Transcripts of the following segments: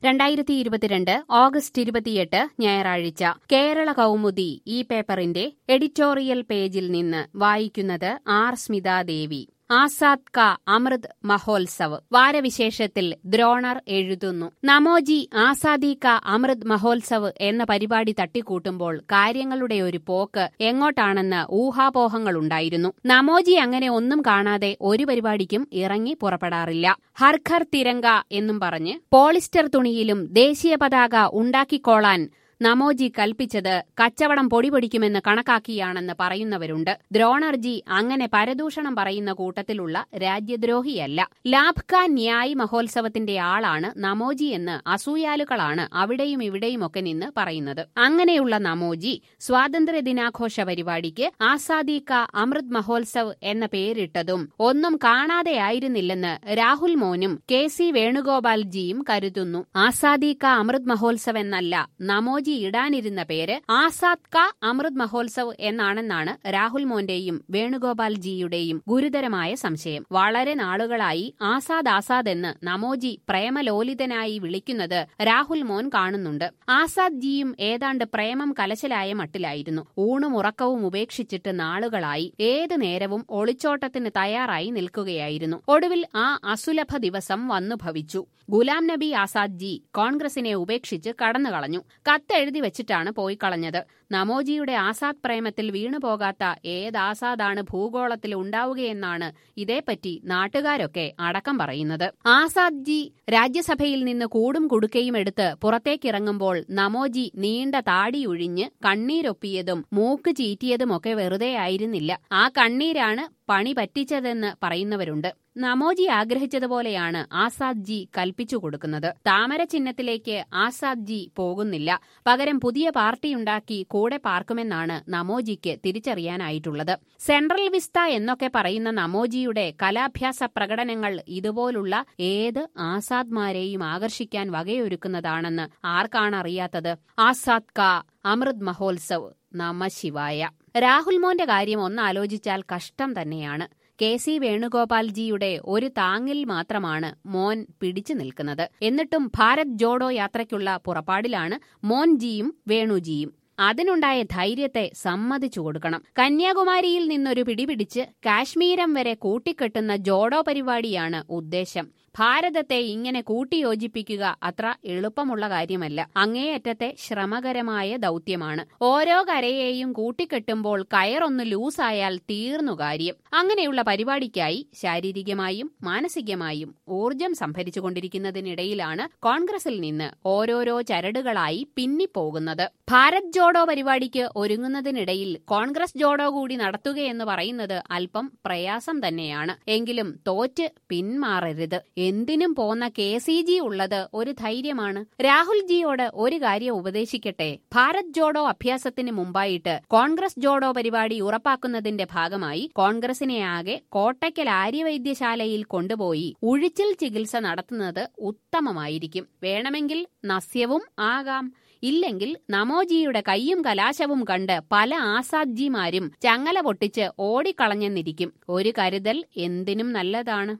2022 August 28 ഞായറാഴ്ച കേരള കൗമുദി ഈ പേപ്പറിന്റെ എഡിറ്റോറിയൽ പേജിൽ നിന്ന് വായിക്കുന്നത് ആർ സ്മിതാദേവി. ആസാദ് കാ അമൃത് മഹോത്സവ് വാരവിശേഷത്തിൽ ദ്രോണർ എഴുതുന്നു. നമോജി ആസാദി കാ അമൃത് മഹോത്സവ് എന്ന പരിപാടി തട്ടിക്കൂട്ടുമ്പോൾ കാര്യങ്ങളുടെ ഒരു പോക്ക് എങ്ങോട്ടാണെന്ന് ഊഹാപോഹങ്ങളുണ്ടായിരുന്നു. നമോജി അങ്ങനെ ഒന്നും കാണാതെ ഒരു പരിപാടിക്കും ഇറങ്ങി പുറപ്പെടാറില്ല. ഹർ ഘർ തിരങ്ക എന്നും പറഞ്ഞ് പോളിസ്റ്റർ തുണിയിലും ദേശീയ പതാക ഉണ്ടാക്കിക്കോളാൻ നമോജി കൽപ്പിച്ചത് കച്ചവടം പൊടിപൊടിക്കുമെന്ന് കണക്കാക്കിയാണെന്ന് പറയുന്നവരുണ്ട്. ദ്രോണർജി അങ്ങനെ പരദൂഷണം പറയുന്ന കൂട്ടത്തിലുള്ള രാജ്യദ്രോഹിയല്ല. ലാഭ് കാ ന്യായ് മഹോത്സവത്തിന്റെ ആളാണ് നമോജി എന്ന് അസൂയാലുക്കളാണ് അവിടെയും ഇവിടെയുമൊക്കെ നിന്ന് പറയുന്നത്. അങ്ങനെയുള്ള നമോജി സ്വാതന്ത്ര്യ ദിനാഘോഷ പരിപാടിക്ക് ആസാദി കാ അമൃത് മഹോത്സവ് എന്ന പേരിട്ടതും ഒന്നും കാണാതെയായിരുന്നില്ലെന്ന് രാഹുൽ മോനും കെ.സി. വേണുഗോപാൽജിയും കരുതുന്നു. ആസാദി കാ അമൃത് മഹോത്സവ് എന്നല്ല നമോജി ഇടാനിരുന്ന പേര് ആസാദ് കാ അമൃത് മഹോത്സവ് എന്നാണെന്നാണ് രാഹുൽ മോന്റെയും വേണുഗോപാൽജിയുടെയും ഗുരുതരമായ സംശയം. വളരെ നാളുകളായി ആസാദ് ആസാദ് എന്ന് നമോജി പ്രേമലോലിതനായി വിളിക്കുന്നത് രാഹുൽ മോൻ കാണുന്നുണ്ട്. ആസാദ് ജിയും ഏതാണ്ട് പ്രേമം കലശലായ മട്ടിലായിരുന്നു. ഊണും ഉറക്കവും ഉപേക്ഷിച്ചിട്ട് നാളുകളായി ഏതു നേരവും ഒളിച്ചോട്ടത്തിന് തയ്യാറായി നിൽക്കുകയായിരുന്നു. ഒടുവിൽ ആ അസുലഭ ദിവസം വന്നു ഭവിച്ചു. ഗുലാം നബി ആസാദ് ജി കോൺഗ്രസിനെ ഉപേക്ഷിച്ച് കടന്നുകളഞ്ഞു. കത്തെഴുതി വെച്ചിട്ടാണ് പോയി കളഞ്ഞത്. നമോജിയുടെ ആസാദ് പ്രേമത്തിൽ വീണുപോകാത്ത ഏതാസാദാണ് ഭൂഗോളത്തിൽ ഉണ്ടാവുകയെന്നാണ് ഇതേപ്പറ്റി നാട്ടുകാരൊക്കെ അടക്കം പറയുന്നത്. ആസാദ് ജി രാജ്യസഭയിൽ നിന്ന് കൂടും കുടുക്കയും എടുത്ത് പുറത്തേക്കിറങ്ങുമ്പോൾ നമോജി നീണ്ട താടിയൊഴിഞ്ഞ് കണ്ണീരൊപ്പിയതും മൂക്ക് ചീറ്റിയതുമൊക്കെ വെറുതെ ആയിരുന്നില്ല. ആ കണ്ണീരാണ് പണി പറ്റിച്ചതെന്ന് പറയുന്നവരുണ്ട്. നമോജി ആഗ്രഹിച്ചതുപോലെയാണ് ആസാദ് ജി കൽപ്പിച്ചു കൊടുക്കുന്നത്. താമര ചിഹ്നത്തിലേക്ക് ആസാദ് ജി പോകുന്നില്ല. പകരം പുതിയ പാർട്ടിയുണ്ടാക്കി കൂടെ പാർക്കുമെന്നാണ് നമോജിക്ക് തിരിച്ചറിയാനായിട്ടുള്ളത്. സെൻട്രൽ വിസ്ത എന്നൊക്കെ പറയുന്ന നമോജിയുടെ കലാഭ്യാസ പ്രകടനങ്ങൾ ഇതുപോലുള്ള ഏത് ആസാദ്മാരെയും ആകർഷിക്കാൻ വകയൊരുക്കുന്നതാണെന്ന് ആർക്കാണറിയാത്തത്? ആസാദ് കാ അമൃത് മഹോത്സവ് നമഃശിവായ. രാഹുൽ മോന്റെ കാര്യം ഒന്നാലോചിച്ചാൽ കഷ്ടം തന്നെയാണ്. കെ.സി. വേണുഗോപാൽജിയുടെ ഒരു താങ്ങിൽ മാത്രമാണ് മോൻ പിടിച്ചു നിൽക്കുന്നത്. എന്നിട്ടും ഭാരത് ജോഡോ യാത്രയ്ക്കുള്ള പുറപ്പാടിലാണ് മോൻജിയും വേണുജിയും. അതിനുണ്ടായ ധൈര്യത്തെ സമ്മതിച്ചു കൊടുക്കണം. കന്യാകുമാരിയിൽ നിന്നൊരു പിടിപിടിച്ച് കാശ്മീരം വരെ കൂട്ടിക്കെട്ടുന്ന ജോഡോ പരിപാടിയാണ് ഉദ്ദേശം. ഭാരതത്തെ ഇങ്ങനെ കൂട്ടിയോജിപ്പിക്കുക അത്ര എളുപ്പമുള്ള കാര്യമല്ല. അങ്ങേയറ്റത്തെ ശ്രമകരമായ ദൗത്യമാണ്. ഓരോ കരയെയും കൂട്ടിക്കെട്ടുമ്പോൾ കയറൊന്ന് ലൂസായാൽ തീർന്നു കാര്യം. അങ്ങനെയുള്ള പരിപാടിക്കായി ശാരീരികമായും മാനസികമായും ഊർജം സംഭരിച്ചുകൊണ്ടിരിക്കുന്നതിനിടയിലാണ് കോൺഗ്രസിൽ നിന്ന് ഓരോരോ ചരടുകളായി പിന്നിപ്പോകുന്നത്. ഭാരത് ജോഡോ പരിപാടിക്ക് ഒരുങ്ങുന്നതിനിടയിൽ കോൺഗ്രസ് ജോഡോ കൂടി നടത്തുകയെന്ന് പറയുന്നത് അല്പം പ്രയാസം തന്നെയാണ്. എങ്കിലും തോറ്റ് പിന്മാറരുത്. എന്തിനും പോന്ന കെ.സി.ജി ഉള്ളത് ഒരു ധൈര്യമാണ്. രാഹുൽജിയോട് ഒരു കാര്യം ഉപദേശിക്കട്ടെ. ഭാരത് ജോഡോ അഭ്യാസത്തിന് മുമ്പായിട്ട് കോൺഗ്രസ് ജോഡോ പരിപാടി ഉറപ്പാക്കുന്നതിന്റെ ഭാഗമായി കോൺഗ്രസിനെ ആകെ കോട്ടയ്ക്കൽ ആര്യവൈദ്യശാലയിൽ കൊണ്ടുപോയി ഉഴിച്ചിൽ ചികിത്സ നടത്തുന്നത് ഉത്തമമായിരിക്കും. വേണമെങ്കിൽ നസ്യവും ആകാം. ഇല്ലെങ്കിൽ നമോജിയുടെ കയ്യും കലാശവും കണ്ട് പല ആസാദ്ജിമാരും ചങ്ങല പൊട്ടിച്ച് ഓടിക്കളഞ്ഞെന്നിരിക്കും. ഒരു കരുതൽ എന്തിനും നല്ലതാണ്.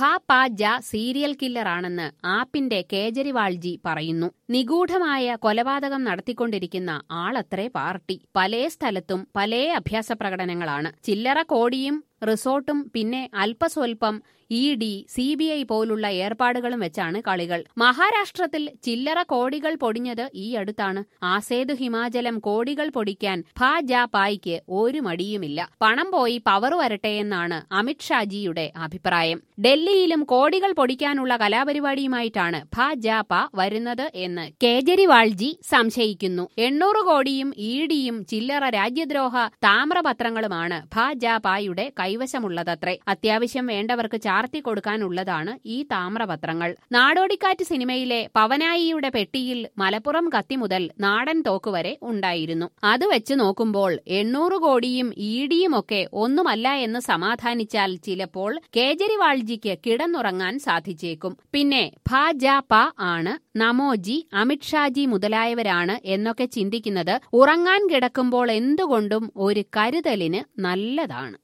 ജ സീരിയൽ കില്ലറാണെന്ന് ആപ്പിന്റെ കേജരിവാൾജി പറയുന്നു. നിഗൂഢമായ കൊലപാതകം നടത്തിക്കൊണ്ടിരിക്കുന്ന ആളത്രേ പാർട്ടി. പലേ സ്ഥലത്തും പലേ അഭ്യാസ പ്രകടനങ്ങളാണ്. ചില്ലറ കോടിയും റിസോർട്ടും പിന്നെ അല്പസ്വല്പം ഇ.ഡി, CBI പോലുള്ള ഏർപ്പാടുകളും വെച്ചാണ് കളികൾ. മഹാരാഷ്ട്രത്തിൽ ചില്ലറ കോടികൾ പൊടിഞ്ഞത് ഈ അടുത്താണ്. ആസേതു ഹിമാചലം കോടികൾ പൊടിക്കാൻ ഭാജപായ്ക്ക് ഒരു മടിയുമില്ല. പണം പോയി പവർ വരട്ടെയെന്നാണ് അമിത്ഷാജിയുടെ അഭിപ്രായം. ഡൽഹിയിലും കോടികൾ പൊടിക്കാനുള്ള കലാപരിപാടിയുമായിട്ടാണ് ഭാജപ വരുന്നത് എന്ന് കേജരിവാൾജി സംശയിക്കുന്നു. 800 കോടിയും ഇ.ഡിയും ചില്ലറ രാജ്യദ്രോഹ താമ്രപത്രങ്ങളുമാണ് ഭാജപയുടെ കൈവശമുള്ളതത്രേ. അത്യാവശ്യം വേണ്ടവർക്ക് ചാർത്തി കൊടുക്കാനുള്ളതാണ് ഈ താമ്രപത്രങ്ങൾ. നാടോടിക്കാറ്റ് സിനിമയിലെ പവനായിയുടെ പെട്ടിയിൽ മലപ്പുറം കത്തി മുതൽ നാടൻ തോക്ക് വരെ ഉണ്ടായിരുന്നു. അത് വെച്ച് നോക്കുമ്പോൾ 800 കോടിയും ഇ.ഡിയുമൊക്കെ ഒന്നുമല്ല എന്ന് സമാധാനിച്ചാൽ ചിലപ്പോൾ കേജരിവാൾജിക്ക് കിടന്നുറങ്ങാൻ സാധിച്ചേക്കും. പിന്നെ ഭാജപ ആണ്, നമോജി, അമിത്ഷാജി മുതലായവരാണ് എന്നൊക്കെ ചിന്തിക്കുന്നത് ഉറങ്ങാൻ കിടക്കുമ്പോൾ എന്തുകൊണ്ടും ഒരു കരുതലിന് നല്ലതാണ്.